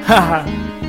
Haha.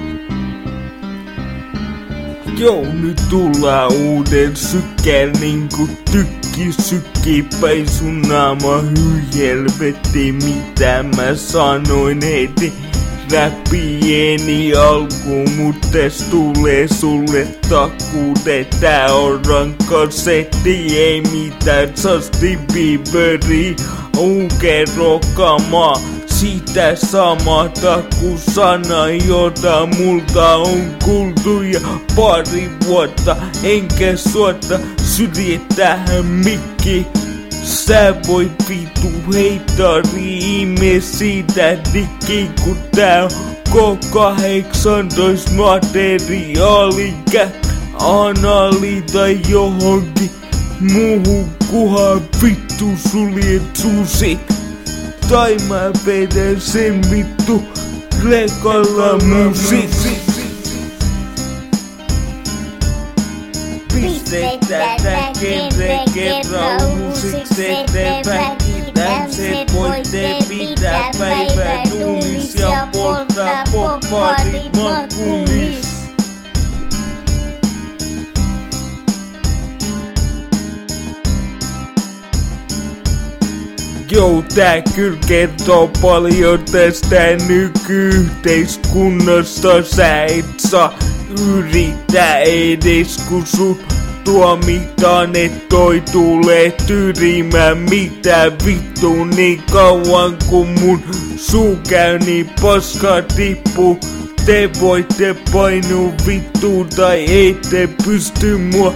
Joo, nyt tullaan uuden sykkeen niinku tykki sykkii päin sun naama. Hyi helvetti, mitä mä sanoin heti räppieni alkuun, mut täs tulee sulle takuude. Tää on rankka setti, ei mitään Justin Bieberi, unkerokamaa. Sitä samata kuin sana, jota multa on kuultu ja pari vuotta. Enkä suota syrje tähän mikki. Sä voit vitu heittari ime siitä dikki, kun tää on K18 materiaalikä anali tai johonkin muuhun, kuhan vittu suljet suusi. Tai mä vedän sen vittu rekalla musiik. Pistetä kerran musiikseette väkitän. Se voitte pitää päivää duunis ja polttaa popparit makuunis. Joo, tää kyllä kertoo paljon tästä nykyyhteiskunnasta. Sä et saa yrittää edes, kun sut tuomitaan, et toi tulee tyrimään. Mitä vittu, niin kauan kun mun suu käy, niin paska tippuu. Te voitte painua vittu tai ette pysty mua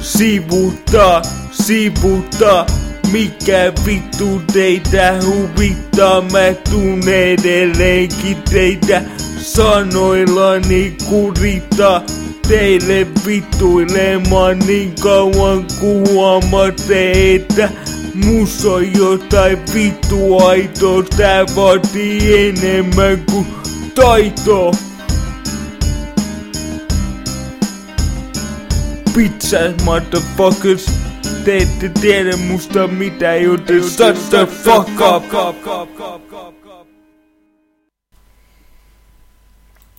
sivuttaa. Mikä vittu teitä huvittaa, mä tuun edelleenkin teitä sanoillani kurittaa. Teille vittuilemaan niin kauan kun huomaatte, että mus on jotain vittu aitoa. Tää vaatii enemmän kuin taitoa. Pizza motherfuckers. Te ette tiedä musta mitä, joten shut the fuck up.